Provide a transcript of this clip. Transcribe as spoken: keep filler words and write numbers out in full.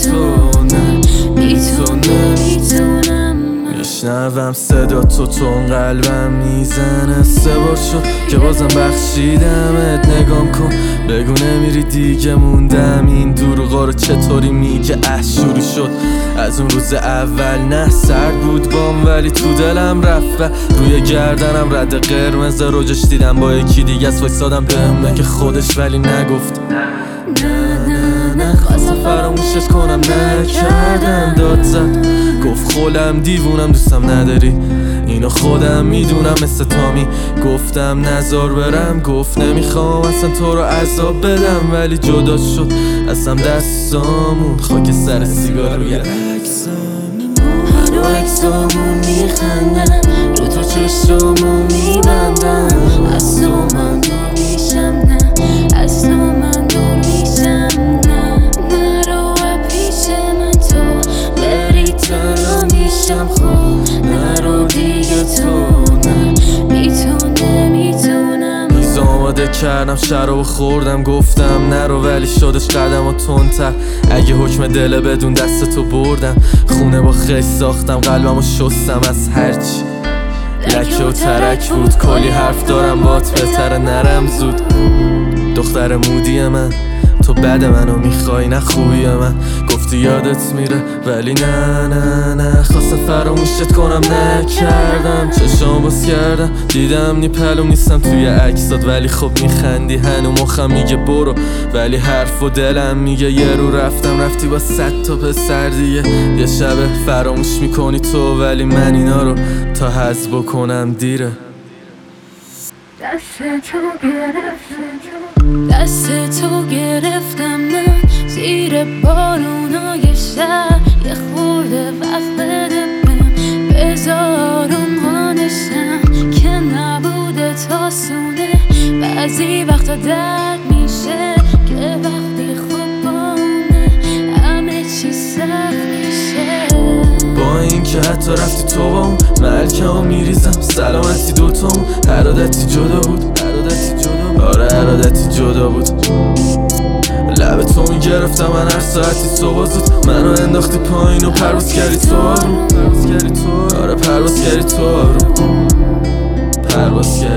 تو نه میتونه میتونم میشنوم صدا تو تون قلبم میزنه سه بار شد که بازم بخشیدمت نگام کن بگو نمیری دیگه موندم این دروغا رو چطوری میگه اه شروع شد از اون روز اول نه سرد بود بام ولی تو دلم رفت و روی گردنم رد قرمز روجش دیدم با یکی دیگه از وایسادم بهم که خودش ولی نگفت نه نه نه خواستم فراموشت کنم نکردم داد زد گفت خولم دیوونم دوستم نداری اینو خودم میدونم مثل تامی گفتم نزار برم گفت نمیخوام اصلا تو رو عذاب بدم ولی جدا شد اصلا دستامون خاک سر سیگار روی عکسامون هنو عکسامون میخندم رو تو چشمامون میبندم از تو من دور میشم نه از تو من دور میشم نه نرو پیش من تو بری تنها میشم خوب نرو دیگه تو نه میتونه میتونم میز آماده کردم شراب خوردم گفتم نرو ولی شدش قدم و تندتر اگه حکم دل بدون دست تو بردم خونه با خیش ساختم قلبم و شستم از هرچی لکه و ترک بود کلی حرف دارم بات بهتره نرم زود دختر مودی من تو بد منو میخوای نه خوبی من گفتی یادت میره ولی نه نه نه خواستم فراموشت کنم نکردم چشام باز کردم دیدم نی پلوم نیستم توی عکسات ولی خب میخندی هنو مخم میگه برو ولی حرف و دلم میگه یه رو رفتم رفتی با صد تا پسر دیگه یه شب فراموش میکنی تو ولی من اینا رو تا حذف بکنم دیره دست تو گرفتم دست تو گرفتم من زیر بارونای شهر یه خورده وقت بده بهم بذار اونهانشم که نبوده تا سونه بعضی وقتا درد میشه که وقتی خوب بامونه همه چی سخت میشه با این که حتی رفتی تو با اون ملکه ها میریزم سلامتی دوتامون ارادتی جدا بود ارادتی جدا بود آره ارادتی جدا بود لب تو میگرفتم من هر ساعتی صبح زود منو انداختی پایین و پرواز کردی تو آروم پرواز کردی تو آره پرواز کردی تو آروم پرواز کردی